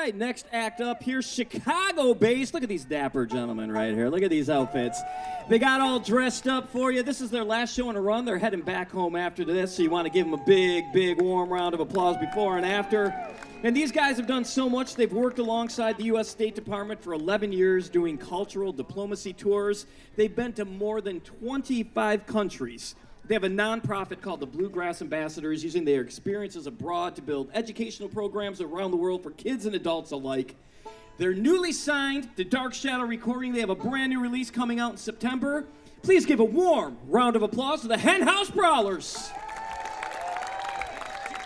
right, next act up here, Chicago-based. Look at these dapper gentlemen right here. Look at these outfits. They got all dressed up for you. This is their last show in a run. They're heading back home after this, so you want to give them a big, warm round of applause before and after. And these guys have done so much. They've worked alongside the U.S. State Department for 11 years doing cultural diplomacy tours. They've been to more than 25 countries. They have a nonprofit called the Bluegrass Ambassadors, using their experiences abroad to build educational programs around the world for kids and adults alike. They're newly signed to Dark Shadow Recording. They have a brand new release coming out in September. Please give a warm round of applause to the Hen House Brawlers.